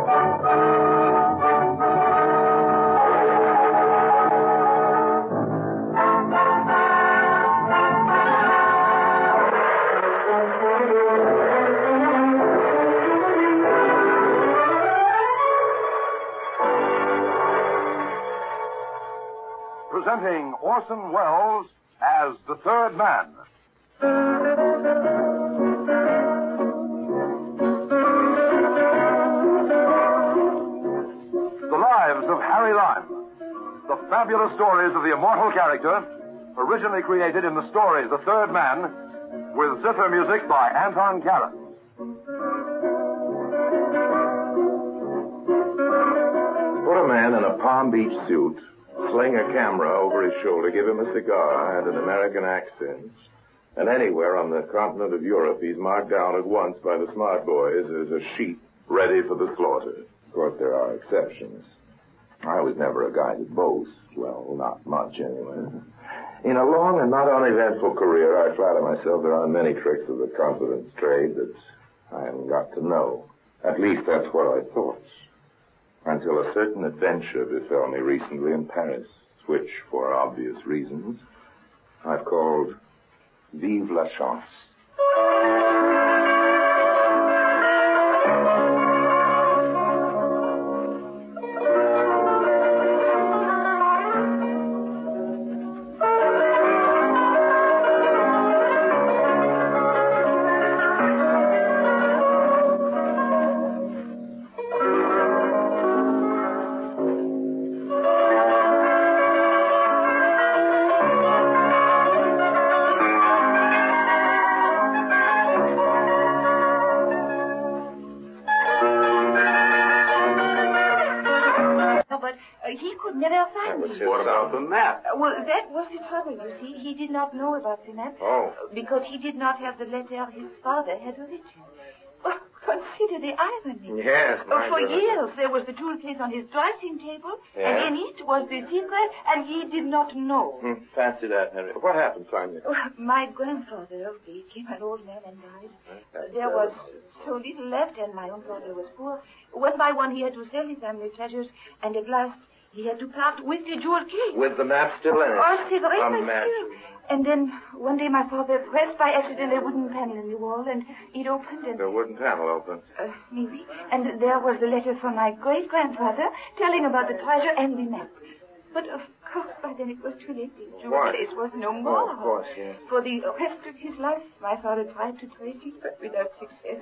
Presenting Orson Welles as the Third Man. The Lives of Harry Lime. The fabulous stories of the immortal character, originally created in the stories The Third Man, with zither music by Anton Karas. Put a man in a Palm Beach suit, sling a camera over his shoulder, give him a cigar and an American accent, and anywhere on the continent of Europe he's marked down at once by the smart boys as a sheep ready for the slaughter. Of course, there are exceptions. I was never a guy that boasts. Well, not much, anyway. In a long and not uneventful career, I flatter myself there aren't many tricks of the confidence trade that I haven't got to know. At least that's what I thought. Until a certain adventure befell me recently in Paris, which, for obvious reasons, I've called Vive la Chance. What about the map? Well, that was the trouble, you see. He did not know about the map. Oh. Because he did not have the letter his father had written. Well, consider the irony. Yes, my For God. years, there was the tool case on his dressing table, Yes. and in it was the secret, and he did not know. Fancy that, Henry. What happened finally? My grandfather became an old man and died. There was so little left, and my own father was poor. One by one, he had to sell his family treasures, and at last, he had to part with the jewel case. With the map still in it? Oh, c'est vrai, Imagine. monsieur. And then, one day, my father pressed by accident a wooden panel in the wall, and it opened, and... The wooden panel opened. Maybe. And there was the letter from my great-grandfather telling about the treasure and the map. But, of course, by then it was too late. The jewel Why? case was no more. Oh, of course, yes. For the rest of his life, my father tried to trace it, but without success.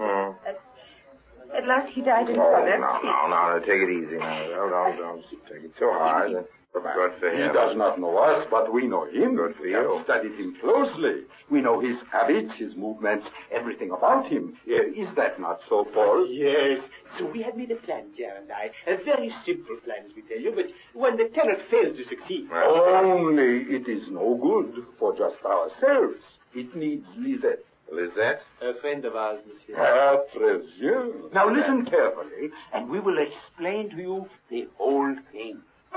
At last, he died in college. No, take it easy now. Don't take it so hard. Good for him. He does not know us, but we know him. Good for We you. have studied him closely. We know his habits, his movements, everything about him. Is that not so, Paul? Yes. So we have made a plan, Pierre and I. A very simple plan, as we tell you, but one that cannot fail to succeed. Only it is no good for just ourselves. It needs Lisette. Lisette? A friend of ours, monsieur. Très bien. Now listen carefully, and we will explain to you the whole thing.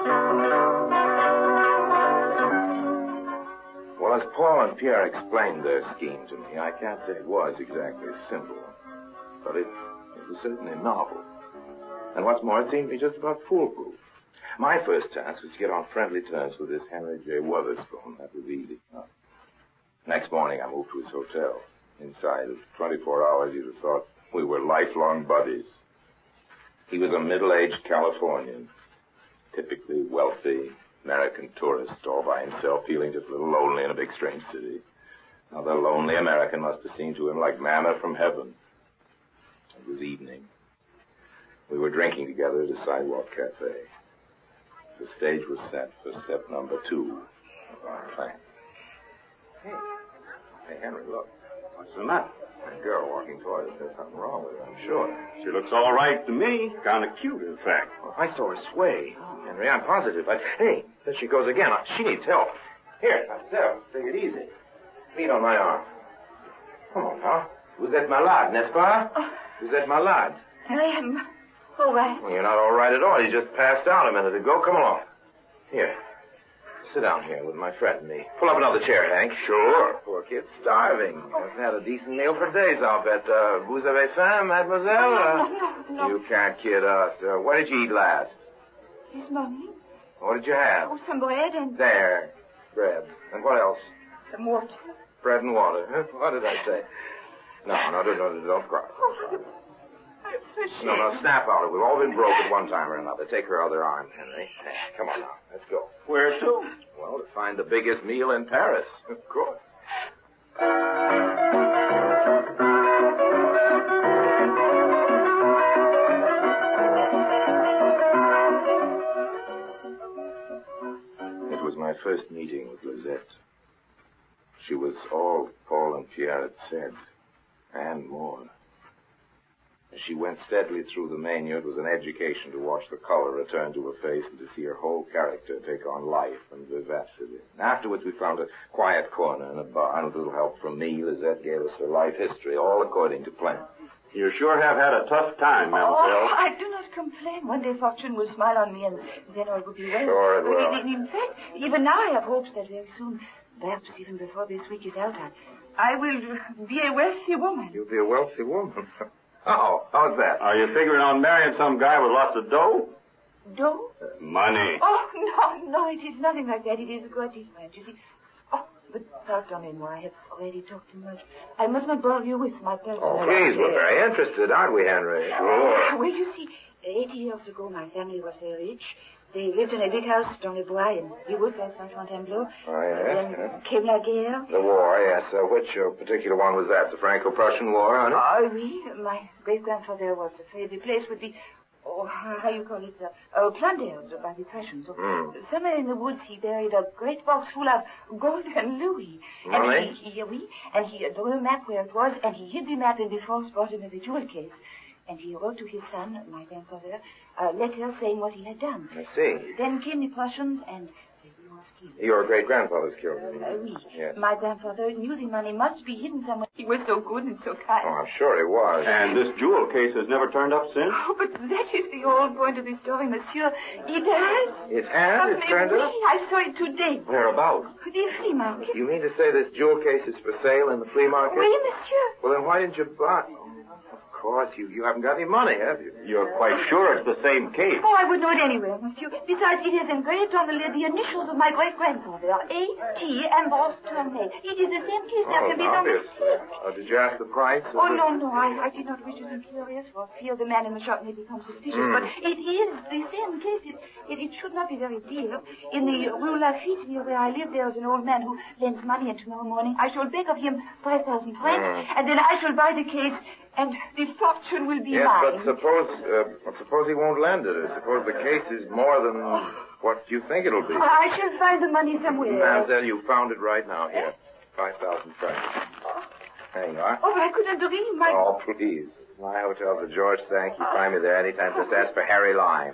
Well, as Paul and Pierre explained their scheme to me, I can't say it was exactly simple. But it was certainly novel. And what's more, it seemed to be just about foolproof. My first task was to get on friendly terms with this Henry J. Wotherspoon. That was easy enough. Next morning, I moved to his hotel. Inside of 24 hours, you'd have thought we were lifelong buddies. He was a middle-aged Californian, typically wealthy American tourist all by himself, feeling just a little lonely in a big strange city. Now, the lonely American must have seemed to him like manna from heaven. It was evening. We were drinking together at a sidewalk cafe. The stage was set for step number 2 of our plan. Hey, Henry, look. What's the matter? That girl walking toward us. There's something wrong with her, I'm sure. She looks all right to me. Kind of cute, in fact. Well, I saw her sway. Henry, I'm positive. Hey, there she goes again. She needs help. Here, Marcel, take it easy. Lean on my arm. Come on, now. Vous êtes malade, n'est-ce pas? Vous êtes malade. I am all right. Well, you're not all right at all. You just passed out a minute ago. Come along. Here. Sit down here with my friend and me. Pull up another chair, Hank. Sure. Poor kid's starving. Hasn't had a decent meal for days, I'll bet. Vous avez faim, mademoiselle? No. You can't kid us. What did you eat last? This morning? What did you have? Oh, some bread and... There. Bread. And what else? some water. Bread and water. What did I say? No, don't cry. Oh, I'm so ashamed. No, snap out of it. We've all been broke at one time or another. Take her other arm, Henry. Come on now. Let's go. Where to? Well, to find the biggest meal in Paris. Of course. It was my first meeting with Lisette. She was all Paul and Pierre had said, and more. As she went steadily through the menu, it was an education to watch the color return to her face and to see her whole character take on life and vivacity. And afterwards, we found a quiet corner in a bar, and with a little help from me, Lisette gave us her life history, all according to plan. You sure have had a tough time, mademoiselle. Oh, I do not complain. One day fortune will smile on me, and then all will be well. Sure it will. In fact, even now I have hopes that very soon, perhaps even before this week is out, I will be a wealthy woman. You'll be a wealthy woman. Oh, how's that? Are you figuring on marrying some guy with lots of dough? Dough? Money. Oh, no, it is nothing like that. It is a good difference, you see. Oh, but pardon-moi, I have already talked too much. I must not bore you with my personal... Oh, please, we're very interested, aren't we, Henry? Sure. Well, you see, 80 years ago, my family was very rich. They lived in a big house dans les bois in the wood at Saint-Fontainebleau. Oh, yes. Then came la guerre. The war, yes. Which particular one was that? The Franco-Prussian War, honey? Oh, oui. My great-grandfather was afraid the place would be, how you call it, plundered by the Prussians. So, somewhere in the woods, he buried a great box full of golden louis. Really? And he drew a map where it was, and he hid the map in the false bottom of the jewel case. And he wrote to his son, my grandfather, a letter saying what he had done. I see. Then came the Prussians, and he was killed. Your great-grandfather's killed. Oui. Yes. My grandfather knew the money must be hidden somewhere. He was so good and so kind. Oh, I'm sure he was. And this jewel case has never turned up since? Oh, but that is the whole point of the story, monsieur. It has. It has? It turned up? I saw it today. Whereabouts? The flea market. You mean to say this jewel case is for sale in the flea market? Oui, monsieur. Well, then why didn't you buy... Of course, you haven't got any money, have you? You're quite sure it's the same case? Oh, I would know it anywhere, monsieur. Besides, it is engraved on the lid the initials of my great-grandfather, A.T. Ambrose Tournay. It is the same case that can be no mistake. Did you ask the price? Oh, no. I did not wish to be curious for fear the man in the shop may become suspicious. But it is the same case. It should not be very dear. In the Rue Lafitte, near where I live, there is an old man who lends money, and tomorrow morning I shall beg of him 5,000 francs, and then I shall buy the case, and the fortune will be yes, mine. But suppose he won't lend it, or suppose the case is more than what you think it'll be. I shall find the money somewhere. Mademoiselle, you found it right now. Here, 5,000 francs. There you are. Oh, I couldn't dream. Oh, please. My hotel for George, thank you. Find me there anytime. Just ask for Harry Lime.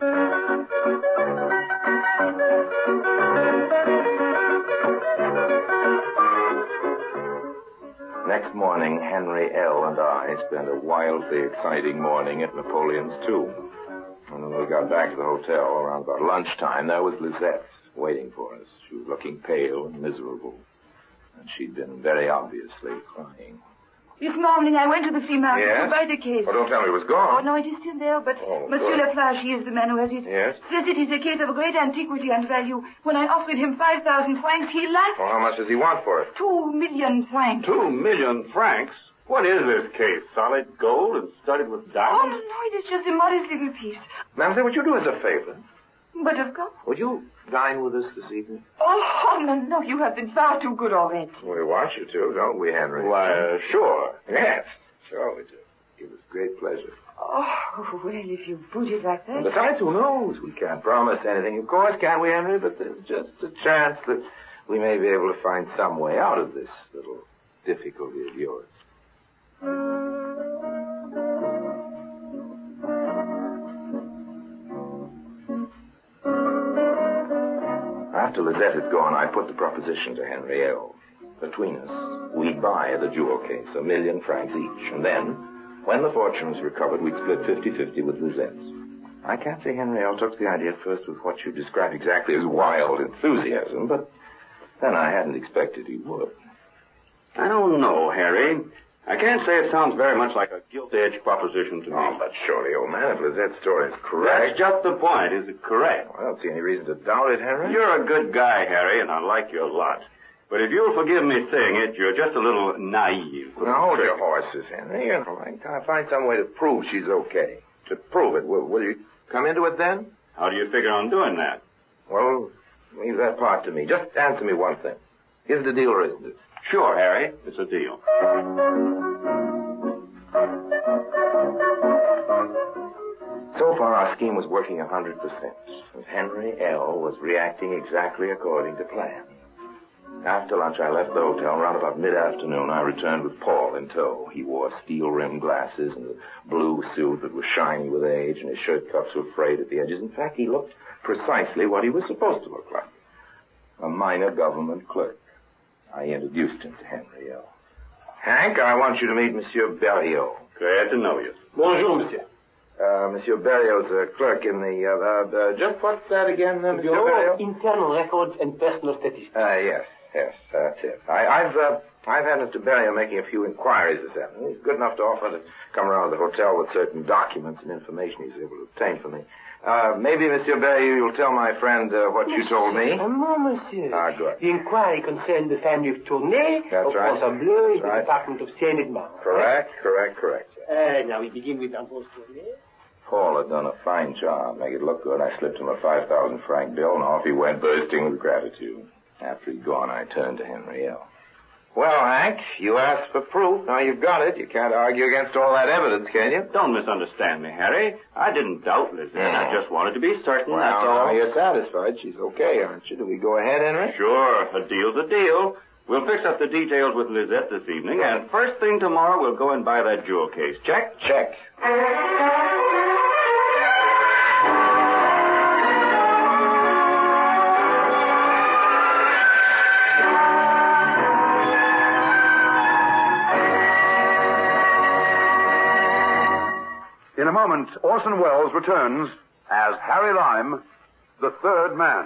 Next morning, Henry L. and I spent a wildly exciting morning at Napoleon's tomb. And when we got back to the hotel around about lunchtime, there was Lisette waiting for us. She was looking pale and miserable. And she'd been very obviously crying. This morning I went to the flea market Yes? to buy the case. Oh, don't tell me it was gone. Oh, no, it is still there, but Oh, Monsieur good. Laflache, he is the man who has it. Yes? Says it is a case of great antiquity and value. When I offered him 5,000 francs, he laughed. Well, how much does he want for it? 2 million francs. 2 million francs? What is this case? Solid gold and studded with Oh, diamonds? no, it is just a modest little piece. Mademoiselle, would you do us a favor? But of course. Would you dine with us this evening? Oh, no, you have been far too good already. We want you to, don't we, Henry? Why, sure. Yes, sure we do. Give us great pleasure. Oh, well, if you put it like that. And besides, who knows? We can't promise anything, of course, can't we, Henry? But there's just a chance that we may be able to find some way out of this little difficulty of yours. After Lisette had gone, I put the proposition to Henry L. Between us, we'd buy the jewel case, 1 million francs each. And then, when the fortune was recovered, we'd split 50-50 with Lisette. I can't say Henrielle took the idea at first with what you described exactly as wild enthusiasm, but then I hadn't expected he would. I don't know, Harry. I can't say it sounds very much like a gilt-edged proposition to me. Oh, but surely, old man, if Lizette's story is correct... That's just the point. Is it correct? Well, I don't see any reason to doubt it, Henry. You're a good guy, Harry, and I like you a lot. But if you'll forgive me saying it, you're just a little naive. Now, hold your horses, Henry. You know, I'll find some way to prove she's okay. To prove it. Will you come into it then? How do you figure on doing that? Well, leave that part to me. Just answer me one thing. Is it a deal or isn't it? Sure, Harry. It's a deal. So far, our scheme was working 100%. And Henrielle was reacting exactly according to plan. After lunch, I left the hotel. Around about mid-afternoon, I returned with Paul in tow. He wore steel-rimmed glasses and a blue suit that was shiny with age, and his shirt cuffs were frayed at the edges. In fact, he looked precisely what he was supposed to look like. A minor government clerk. I introduced him to Henrielle. Hank, I want you to meet Monsieur Berriot. Glad to know you. Bonjour, monsieur. Monsieur Berriot's a clerk in the, just what's that again, Monsieur Bureau Berriot? of Internal Records and Personal Statistics. Yes, that's it. I've had Mr. Berriot making a few inquiries this afternoon. He's good enough to offer to come around to the hotel with certain documents and information he's able to obtain for me. Maybe, Monsieur Berriot, you'll tell my friend what you told me. No, monsieur. Good. The inquiry concerned the family of Tournay That's of right. Fontainebleau in the Right. department of Seine-et-Marne. Correct. Now we begin with Ambrose Tournay. Paul had done a fine job, make it look good. I slipped him a 5,000 franc bill, and off he went, bursting with gratitude. After he'd gone, I turned to Henrielle. Well, Hank, you asked for proof. Now you've got it. You can't argue against all that evidence, can you? Don't misunderstand me, Harry. I didn't doubt Lizette. I just wanted to be certain, that's all. Now you're satisfied. She's okay, aren't you? Do we go ahead, Henry? Sure, a deal's a deal. We'll fix up the details with Lizette this evening, and first thing tomorrow we'll go and buy that jewel case. Check? Check. In a moment, Orson Welles returns as Harry Lime, the third man.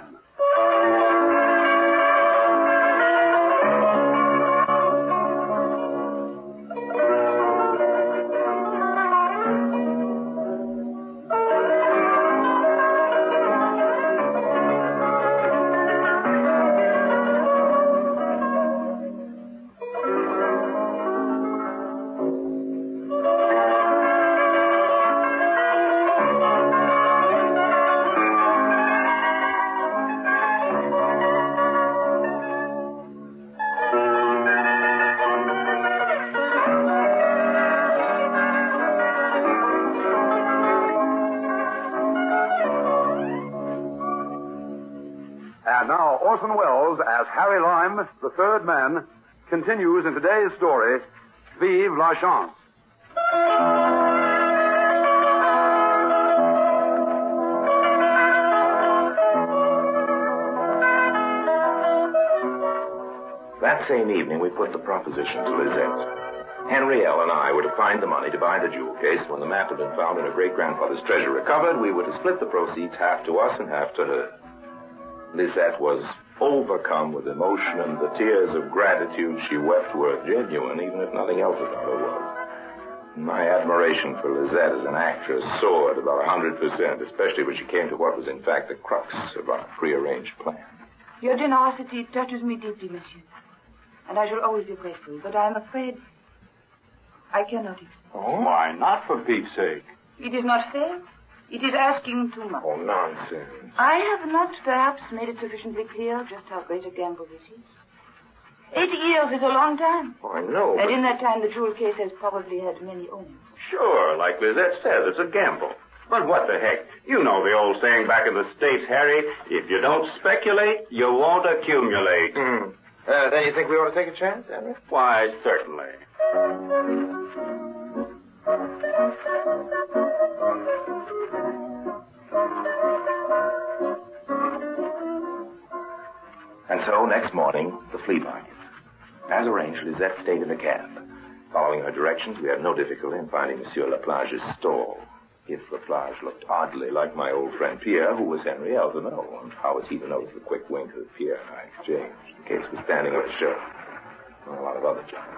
And now Orson Welles as Harry Lime, the third man, continues in today's story, Vive la Chance. That same evening, we put the proposition to Lizette. Henrielle and I were to find the money to buy the jewel case. When the map had been found and her great-grandfather's treasure recovered, we were to split the proceeds, half to us and half to her. Lizette was overcome with emotion, and the tears of gratitude she wept were genuine, even if nothing else about her was. My admiration for Lizette as an actress soared about 100%, especially when she came to what was in fact the crux of our prearranged plan. Your generosity touches me deeply, monsieur. And I shall always be grateful, but I am afraid I cannot accept. Oh, why not, for Pete's sake? It is not fair. It is asking too much. Oh, nonsense. I have not perhaps made it sufficiently clear just how great a gamble this is. 8 years is a long time. Oh, I know, And in that time, the jewel case has probably had many owners. Sure, like Lizette says, it's a gamble. But what the heck? You know the old saying back in the States, Harry, if you don't speculate, you won't accumulate. Then you think we ought to take a chance, Henry? Why, certainly. And so, next morning, the flea market. As arranged, Lizette stayed in the cab. Following her directions, we had no difficulty in finding Monsieur Laplage's stall. If Laplage looked oddly like my old friend Pierre, who was Henrielle to know? And how was he to notice the quick wink that Pierre and I exchanged? The case was standing on a shelf. And a lot of other junk.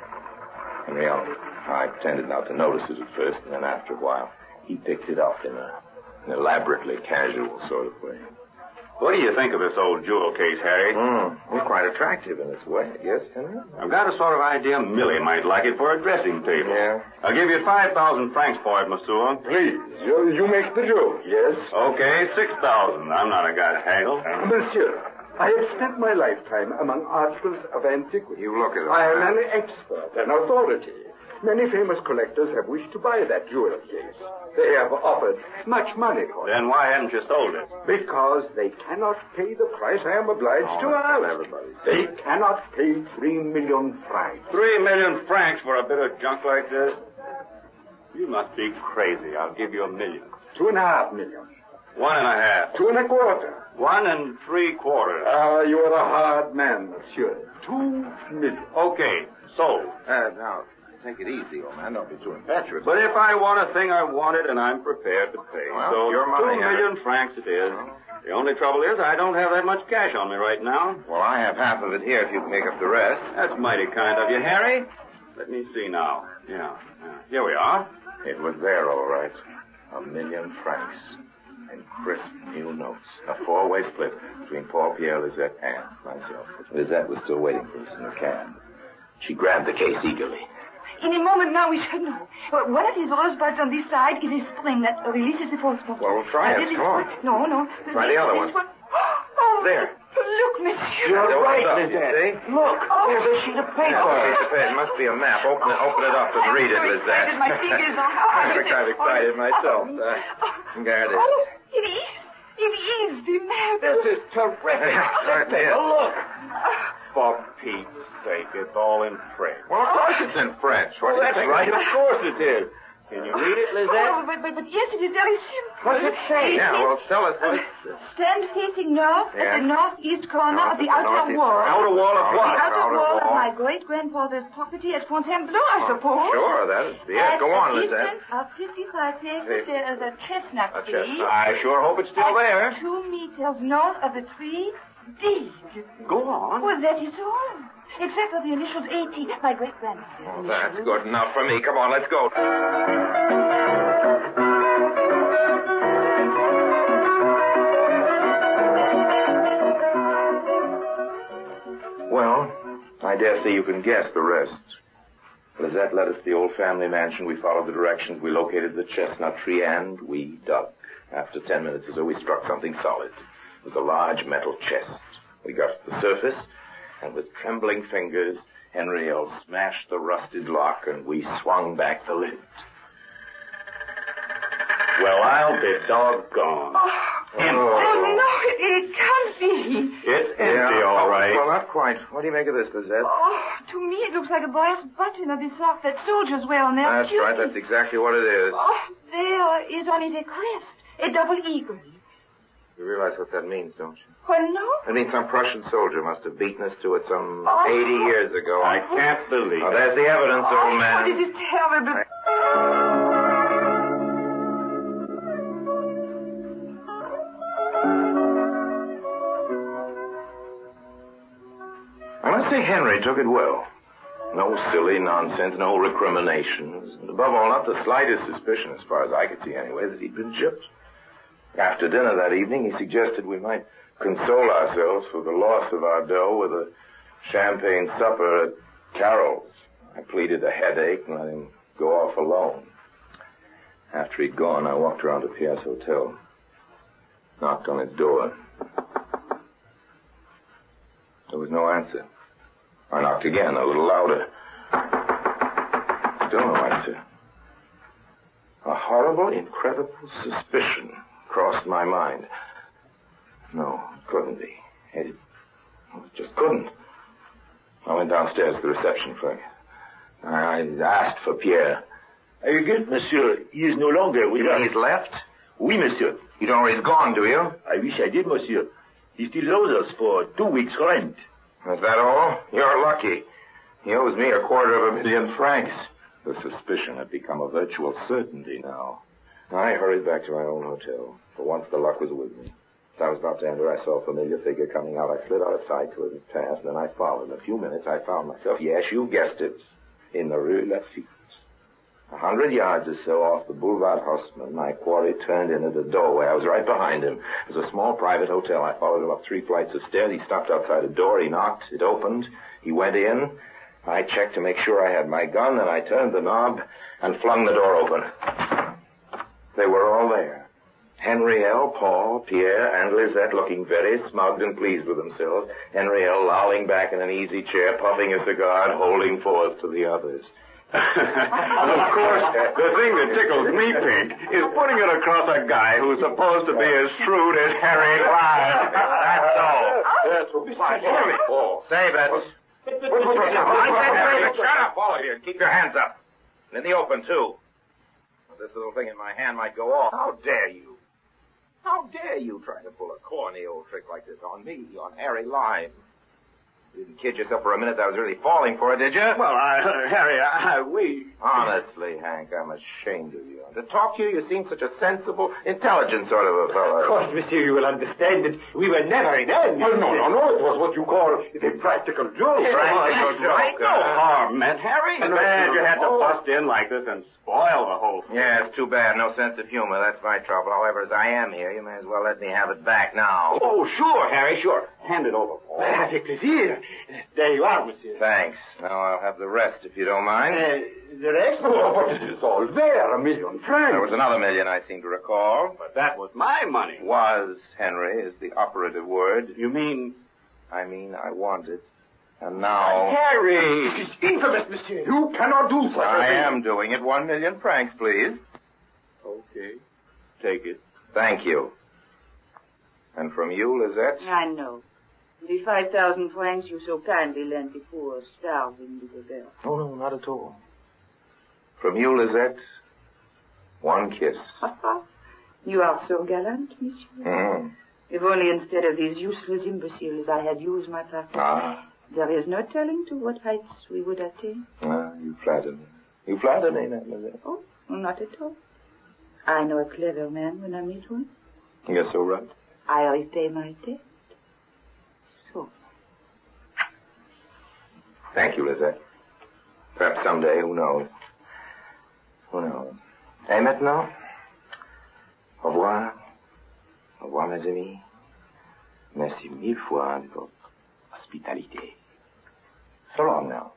Henrielle, I pretended not to notice it at first, and then after a while, he picked it up in an elaborately casual sort of way. What do you think of this old jewel case, Harry? Well, quite attractive in its way, I guess, Henry. I've got a sort of idea Millie might like it for a dressing table. Yeah. I'll give you 5,000 francs for it, monsieur. Please, you make the joke, yes? Okay, 6,000. I'm not a guy to haggle. Monsieur, I have spent my lifetime among articles of antiquity. You look at it. I am an expert, an authority. Many famous collectors have wished to buy that jewel case. They have offered much money for it. Then why hadn't you sold it? Because they cannot pay the price I am obliged to ask. Everybody. They cannot pay 3 million francs. 3 million francs for a bit of junk like this? You must be crazy. I'll give you $1 million. 2.5 million. 1.5. 2.25. 1 3/4. You are a hard man, monsieur. 2 million. Okay, sold. Now, take it easy, old man. Don't be too impetuous. But if I want a thing, I want it, and I'm prepared to pay. Well, so your money, 2 million francs it is. The only trouble is I don't have that much cash on me right now. Well, I have half of it here if you can make up the rest. That's mighty kind of you, Harry. Let me see now. Yeah. Here we are. It was there, all right. 1 million francs. In crisp new notes. A 4-way split between Paul, Pierre, Lisette, and myself. Lisette was still waiting for us in the cab. She grabbed the case eagerly. In a moment now, we should know. One of these rosebuds on this side is a spring that releases the false bottom. Well, we'll try it. Come on. No. Try the other one. Oh, There. Look, monsieur. You're right, up, Lisette. see? Look, there's a sheet of paper. It must be a map. Open it up and read it, Lisette. My fingers are hard. I'm kind of excited myself. Guard it. Oh, it is the map. This is terrific. Right there. Look. For Pete's sake, it's all in French. Well, of course it's in French. What do you think? Right, of course it is. Can you read it, Lisette? Oh, but yes, it is very simple. What does it say? Yeah, well, tell us. Stand facing north at the northeast corner of the outer northeast wall. corner. Outer wall of what? The outer wall of wall. my great-grandfather's property at Fontainebleau, I suppose. Sure, that is the end. Go on, At a Lisette. distance of 55 paces, there is a chestnut A tree. chestnut. I sure hope it's still there. 2 meters north of the tree, D. Go on. Well, that is all. Except for the initials AT, my great-grandfather. Well, that's good enough for me. Come on, let's go. Well, I dare say you can guess the rest. Lisette led us to the old family mansion. We followed the directions. We located the chestnut tree, and we dug. After 10 minutes or so, we struck something solid. It was a large metal chest. We got to the surface, and with trembling fingers, Henrielle smashed the rusted lock, and we swung back the lid. Well, I'll be doggone. Oh, no, it can't be. It's empty, all right. Well, not quite. What do you make of this, Lisette? Oh, to me it looks like a brass button of the sort that soldiers wear on their That's right. That's exactly what it is. Oh, there is on it a crest, a double eagle. You realize what that means, don't you? Well, no. It means some Prussian soldier must have beaten us to it some 80 years ago. I can't believe Well, it. there's the evidence, old man. Oh, this is terrible. I must say Henry took it well. No silly nonsense, no recriminations, and above all, not the slightest suspicion, as far as I could see anyway, that he'd been gypped. After dinner that evening, he suggested we might console ourselves for the loss of our dough with a champagne supper at Carol's. I pleaded a headache and let him go off alone. After he'd gone, I walked around to Pierre's hotel, knocked on his door. There was no answer. I knocked again, a little louder. Still no answer. A horrible, incredible suspicion crossed my mind. No, it couldn't be. It just couldn't. I went downstairs to the reception clerk. I asked for Pierre. I regret, monsieur, he is no longer with us. He's left? Oui, monsieur. You don't know he's gone, do you? I wish I did, monsieur. He still owes us for 2 weeks' rent. Is that all? You're lucky. He owes me 250,000 francs. The suspicion had become a virtual certainty now. I hurried back to my own hotel. For once, the luck was with me. As I was about to enter, I saw a familiar figure coming out. I slid out of sight till it was past, and then I followed. In a few minutes, I found myself, yes, you guessed it, in the Rue Lafitte. 100 yards or so off the Boulevard Haussmann, my quarry turned in at a doorway. I was right behind him. It was a small private hotel. I followed him up 3 flights of stairs. He stopped outside a door. He knocked. It opened. He went in. I checked to make sure I had my gun, and I turned the knob and flung the door open. They were all there. Henrielle, Paul, Pierre, and Lisette looking very smug and pleased with themselves. Henrielle lolling back in an easy chair, puffing a cigar and holding forth to the others. Of course, the thing that tickles me pink is putting it across a guy who's supposed to be as shrewd as Harry Lime. That's all. That's what Harry, Paul. Save it. I said save it. Shut up, all of you, and keep your hands up. And in the open, too. This little thing in my hand might go off. How dare you? How dare you try to pull a corny old trick like this on me, on Harry Lime? You didn't kid yourself for a minute that I was really falling for it, did you? Well, Harry, we... Honestly, Hank, I'm ashamed of you. To talk to you, you seem such a sensible, intelligent sort of a fellow. Of course, monsieur, you will understand that we were never in earnest. Well, no. It was what you call a practical joke. Practical joke. No harm meant, Harry. Bad you had to bust in like this and spoil the whole thing. Yeah, it's too bad. No sense of humor. That's my trouble. However, as I am here, you may as well let me have it back now. Oh, sure, Harry, sure. Hand it over, Paul. Avec plaisir. There you are, monsieur. Thanks. Now I'll have the rest, if you don't mind. The rest? Oh, but it is all there, $1 million francs. There was another $1 million, I seem to recall. But that was my money. Was, Henry, is the operative word. You mean... I mean, I want it. And now... Harry! It is infamous, monsieur. You cannot do such a thing. I am doing it. 1 million francs, please. Okay. Take it. Thank you. And from you, Lisette? I know. The 5,000 francs you so kindly lent the poor, starving little girl. No, not at all. From you, Lisette, 1 kiss. You are so gallant, monsieur. Mm-hmm. If only instead of these useless imbeciles I had used my practice. There is no telling to what heights we would attain. You flatter me. You flatter me, Lisette. Oh, not at all. I know a clever man when I meet one. You're so right. I repay my debt. So. Thank you, Lisette. Perhaps someday, who knows? Who knows? Et maintenant? Au revoir. Au revoir, mes amis. Merci 1000 fois de votre hospitalité. So long now.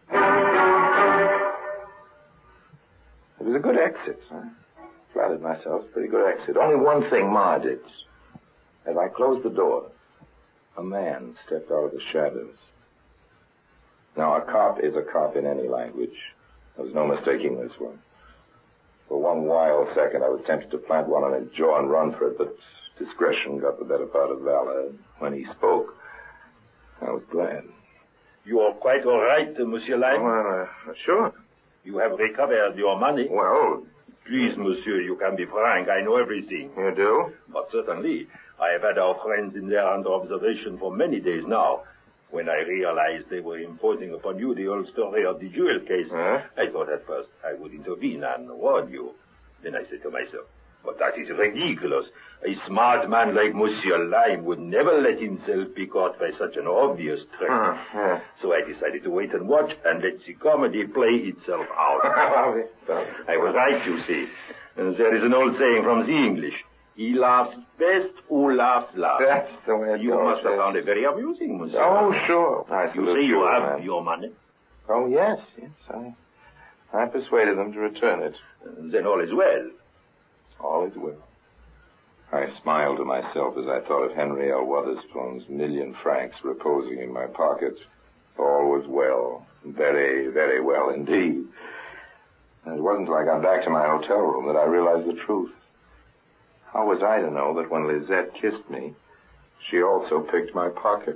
It was a good exit. I flattered myself. Pretty good exit. Only one thing marred it. As I closed the door, a man stepped out of the shadows. Now, a cop is a cop in any language. There was no mistaking this one. For one wild second, I was tempted to plant one on his jaw and run for it, but discretion got the better part of valor. When he spoke, I was glad. You are quite all right, Monsieur Lime? Well, sure. You have recovered your money? Well... Please, monsieur, you can be frank. I know everything. You do? But certainly. I have had our friends in there under observation for many days now. When I realized they were imposing upon you the whole story of the jewel case, I thought at first I would intervene and warn you. Then I said to myself, but that is ridiculous. A smart man like Monsieur Lime would never let himself be caught by such an obvious trick. So I decided to wait and watch and let the comedy play itself out. I was right, you see. And there is an old saying from the English. He laughs best who laughs last. That's the way it You goes, must have yes. found it very amusing, monsieur. Oh, sure. You say you have your money. Oh, yes. I persuaded them to return it. Then all is well. All is well. I smiled to myself as I thought of Henrielle Wotherspoon's 1 million francs reposing in my pocket. All was well. Very, very well indeed. And it wasn't until I got back to my hotel room that I realized the truth. How was I to know that when Lisette kissed me, she also picked my pocket?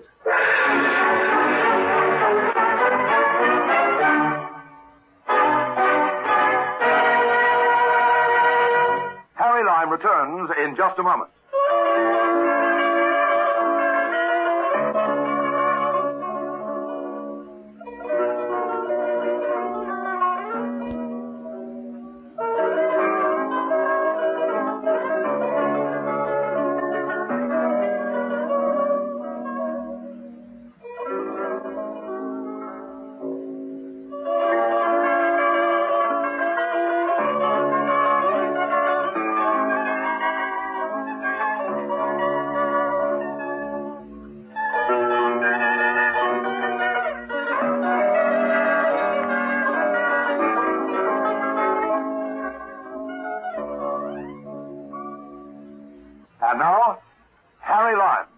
Harry Lime returns in just a moment. And now, Harry Lime.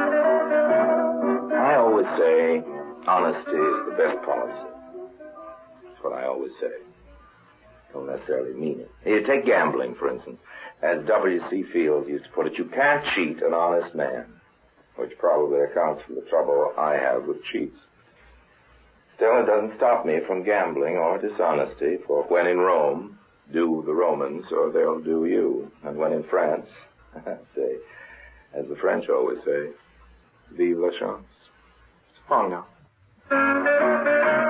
I always say honesty is the best policy. That's what I always say. Don't necessarily mean it. You take gambling, for instance. As W.C. Fields used to put it, you can't cheat an honest man, which probably accounts for the trouble I have with cheats. Still, it doesn't stop me from gambling or dishonesty, for when in Rome, do the Romans or they'll do you. And when in France, say, as the French always say, vive la chance. So long now.